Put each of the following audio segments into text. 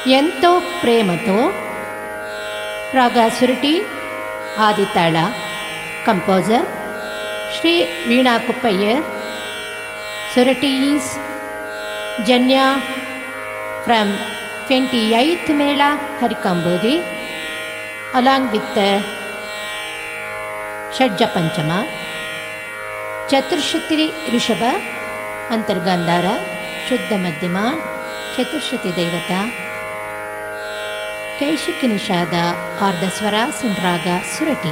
ఎంతో ప్రేమతో raga Surati Aditala. Composer Shri Veena Kuppayyar. Surati is janya from 28th Mela Harikambodi along with the Shadja Panchama, Chaturshati Rishabha, Antargandhara, Shuddha Madhyama, Chaturshati Devata, Kaishiki Nishada or the Swaras in Raga Surati.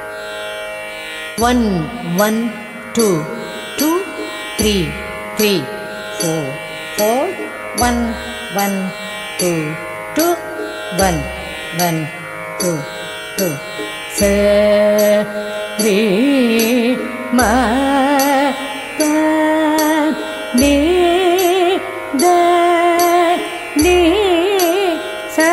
1 1 2 2 3 3 4 4 1 1 2 2 1 1 2 2 sa re ma pa ni da ni sa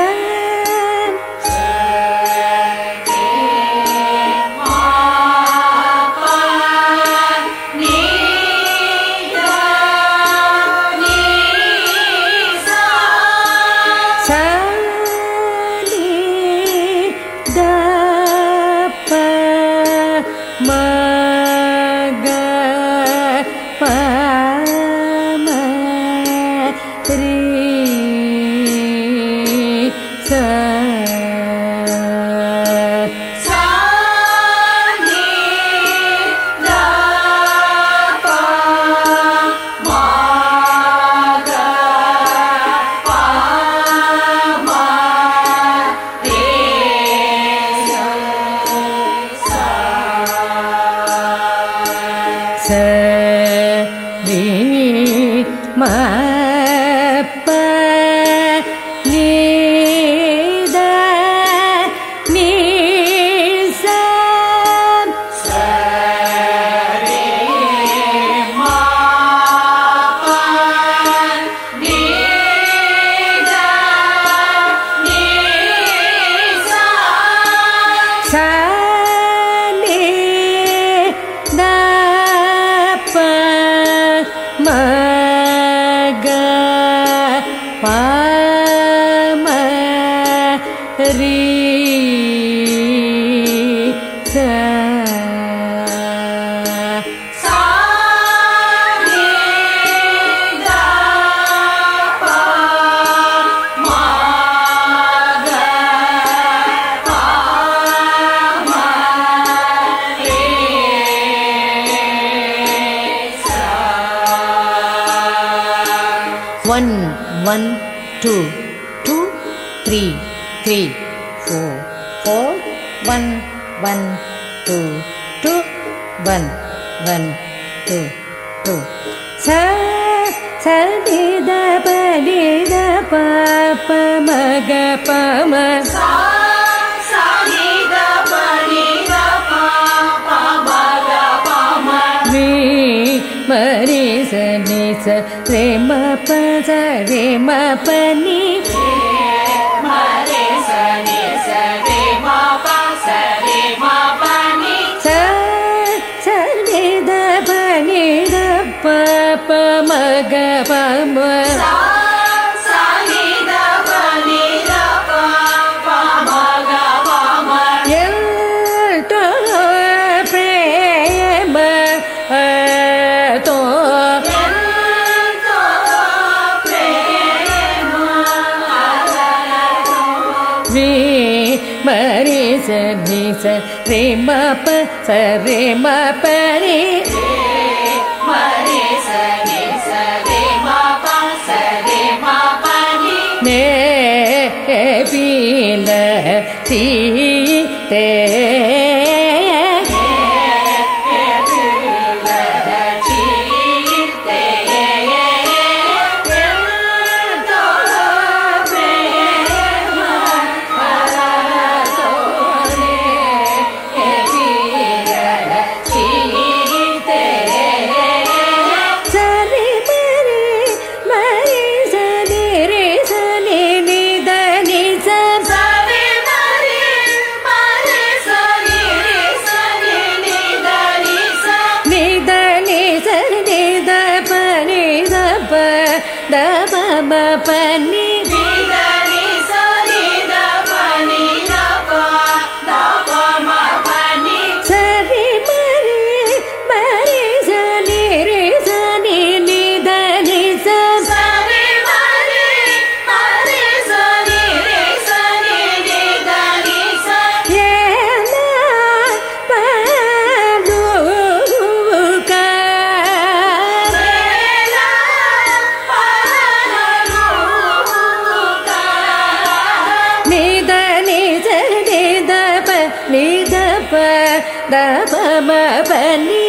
da ba ba pa ni த ப ப நீ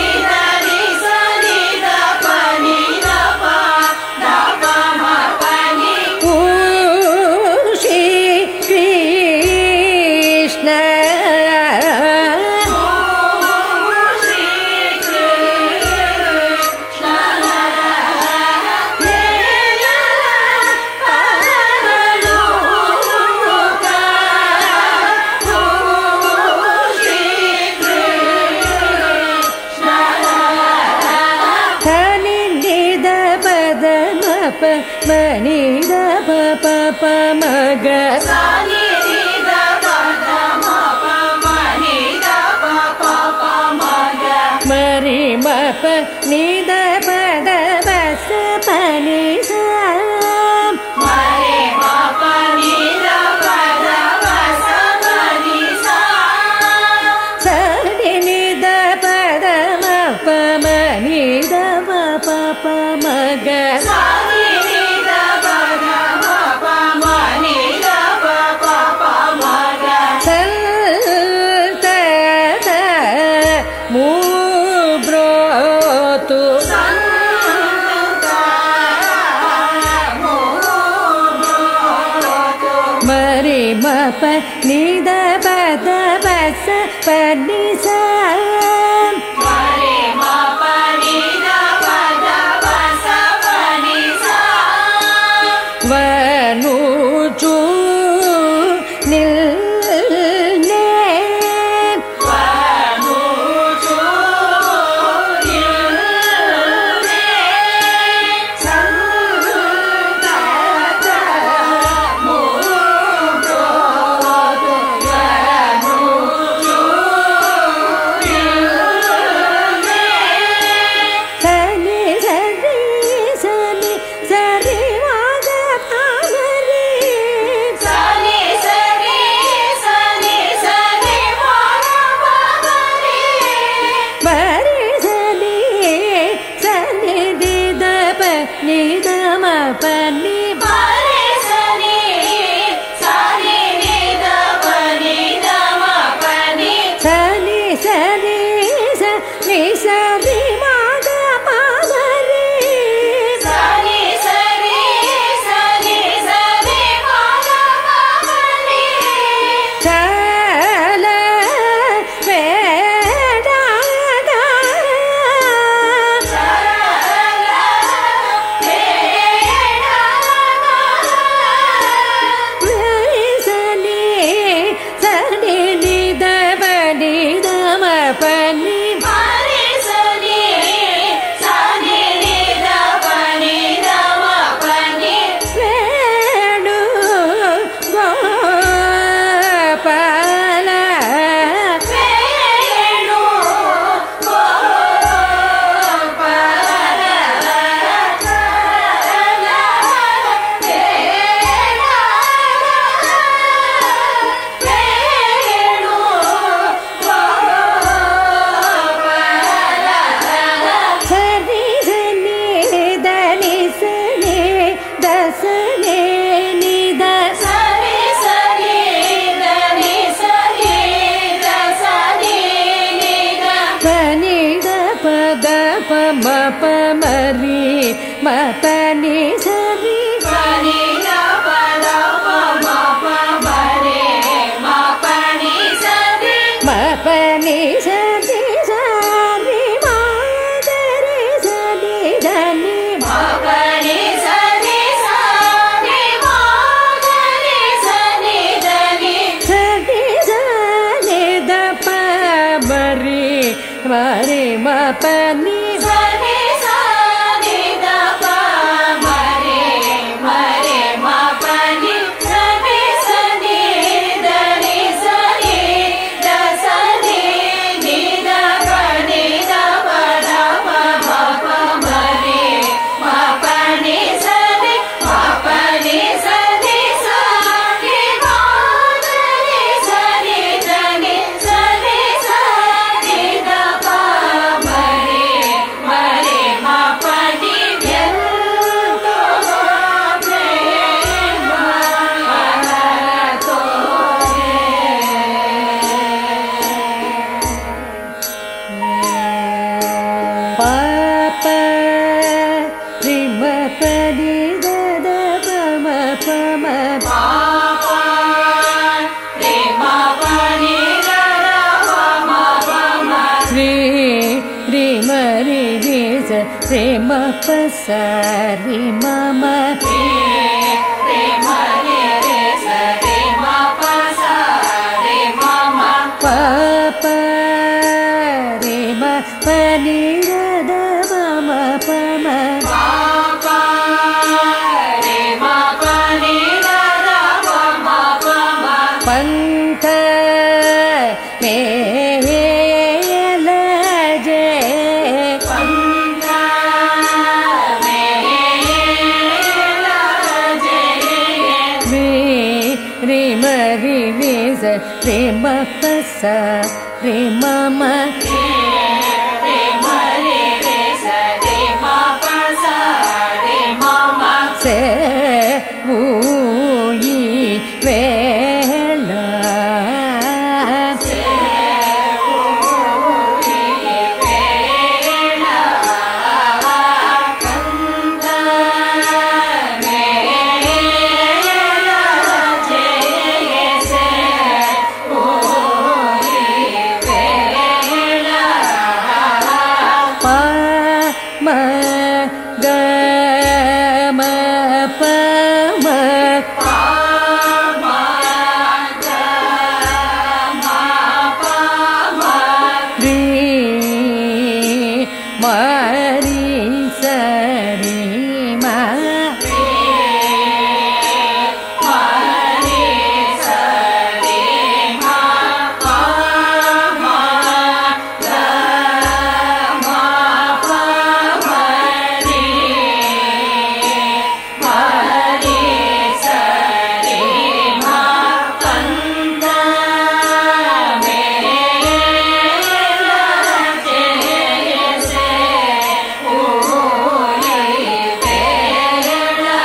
மணி த ப ப ப மக மரி ம ப நீ த ப த ப ச ப நீ ச சரி நீ த ப த ம ப ம நீ த ப ப ப மக ம ப நீ த ப த ப ச ப நீ ச வ நு சு நில் நே நீ த ம ப நீ சனி சனி ச நீ சரி மாக பாமரி சல வேடா म प मरी म प नि सरी म प नि सरी सरी म दरे सरी धनी म प नि सरी सरी म दरे सरी धनी सरी सरी द प मरी मरी म प नि सरी सरी द प मरी sa ri ma ma re ma re re sa re ma pa sa re ma ma pa pa re ma pa ni ra da ma ma pa ma pa pa re ma pa ni ra da ma ma pa ma panta me re ma pa sa re ma ma re ma re re sa re ma pa sa re ma ma se vu yi ve la se vu yi ve la kanta me la je se ma ga ma pa ma pa ma ga ma pa ma ri ma ri sa ri ma ri ma ri sa ri ma pa ma ga ma pa ma ri ma ri sa ri ma panta me la je se o ye ve la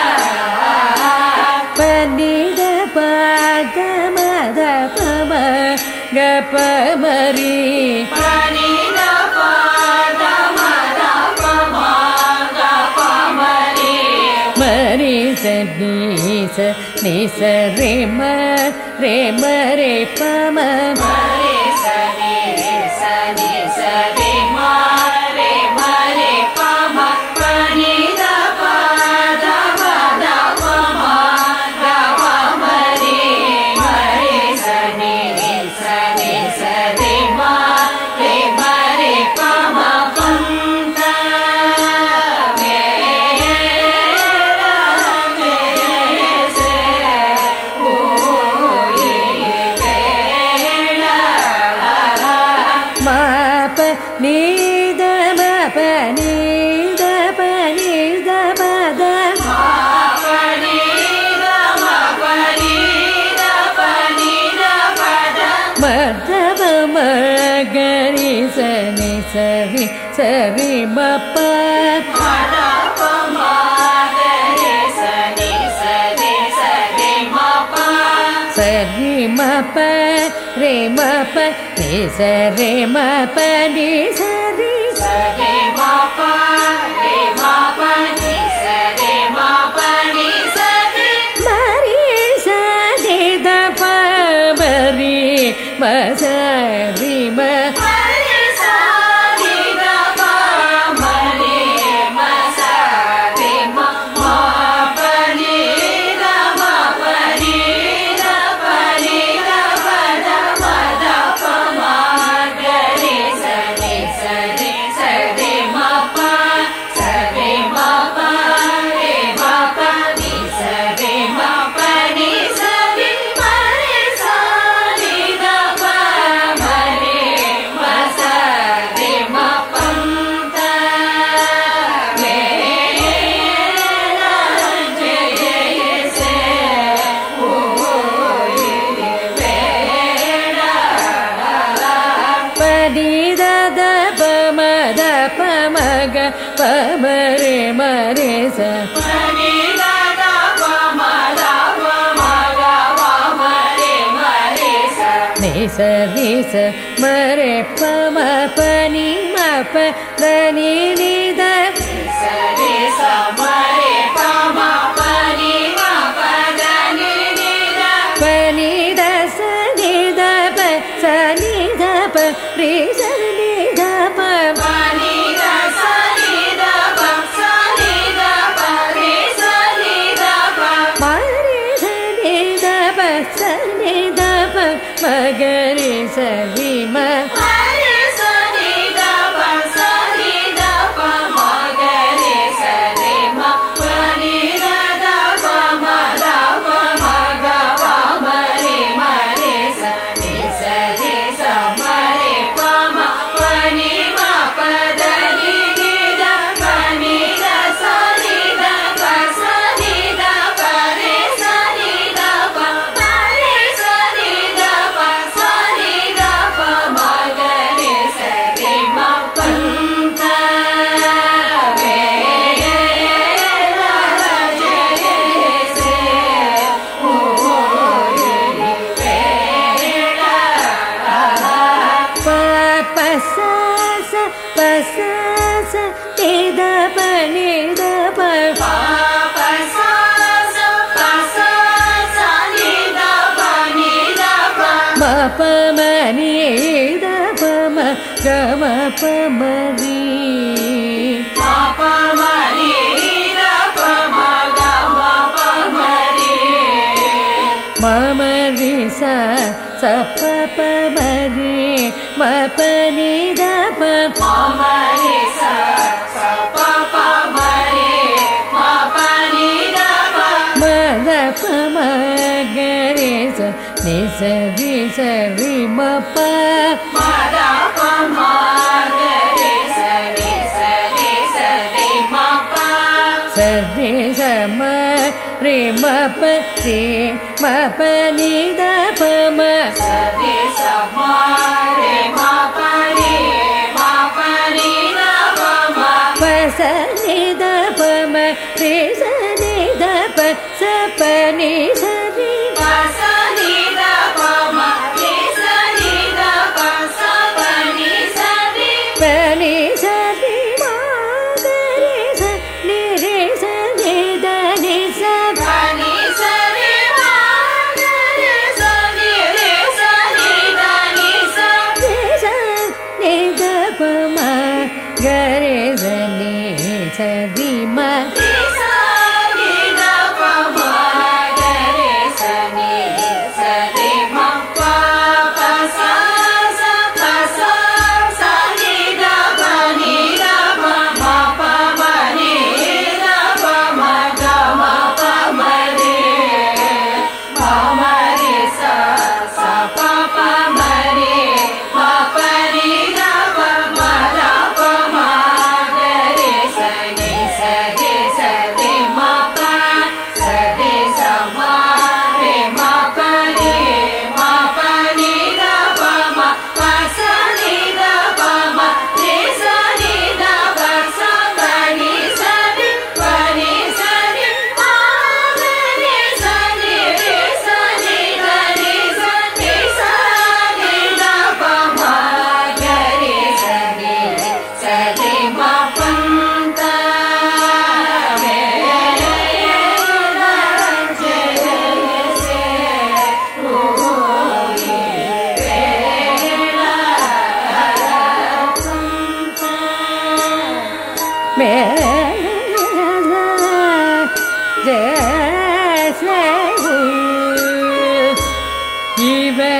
pa ni da pa ga ma da pa ma ga pa ma ri pa ni da pa da ma da pa ma ga pa ma ri ma ri sa ni sa re ma re pa ma re sa ni re ma re pa ma pa ni da pa da ma da pa ma ga pa ma ri sa ni re ma re pa ma panta me la je se o ye ve la ma pa ni da ma pa ni da pa ni da pa da ma pa ni da ma pa ni da pa ni da pa da ma da pa ma ga ri sa ri ma pa ma da pa ma ga ri sa ri ma pa sa ri ma pa re ma pa ni sa re ma pa ni sa re ma pa ni sa re ma pa ni sa re ma ri sa re da pa ma ri ma sa ri ma pa ri sa ri da pa ma ri ma sa ri ma ma pa ni da ma pa ni da pa ni da pa da ma da pa ma ga ri sa ri ma pa re ma pa ni sa re ma pa ni sa ri ma re sa ri da pa ma re ma sa re ma panta me la je se o ye ve la pa di da da pa ma da pa ma ga pa ma re sa pa ni da da pa ma da pa ma ga pa ma re sa ni sa ma re pa ma pa ni ma pa da ni da sa re sa ma re pa ma pa ni ma pa da ni da pa ni da sa ni da pa sa ni da pa re sa ni da pa pa ni da sa ni da pa sa ni மகரி சரி ம மமரி ச ச ப மரி ம ப நீ த ப மமரி ச ச ப ப மரி ம ப நீ த ப ம த ப ம க ரி ச நீ ச ரி ச ரி ம ப ம த ப ம க ரி ச ரி ச ரி ச ரி ம ப ச ரி ச ம ரி ம ப ரி ம ப நீ த ப ம ச ரி ச ம ரி ம ப ரி ம ப நீ த ப ம ப ச நீ த ப ம ரி ச நீ த ப ச ப நீ ச ரி ப ச நீ த ப ம ரி ச நீ த ப ச ப நீ ச ரி ப நீ ச ரி ம க ரி ச நீ ரி ச நீ த நீ ச ப நீ ச ரி ம க ரி ச நீ ரி ச நீ த நீ ச ரி ச நீ த ப ம க ரி ச நீ ச ரி ம ரி ச நீ த ப ம க ரி ச நீ ச ரி ம ப ப ச ச ப ச ச நீ த ப நீ த ப ம ப ம நீ த ப ம க ம ப ம ரி ம ம ரி ச ச ப ப ம ரி ம ப நீ த ப ம த ப ம க ரி ச நீ ச ரி ச ரி ம ப ச ரி ச ம ரி ம ப ரி ம ப நீ த ப ம ப ச நீ த ப ம ரி ச நீ த ப ச ப நீ ச ரி ப நீ ச ரி ம க ரி ச நீ ரி ச நீ த நீ ச நீ ச நீ த ப ம க ரி ச நீ ச ரி ம ப த வே ர ஜ சே ஓ ரி வே ர மே ஜ சே இவே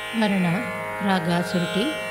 ವರ್ಣ ರಾಗ ಸುರುಟಿ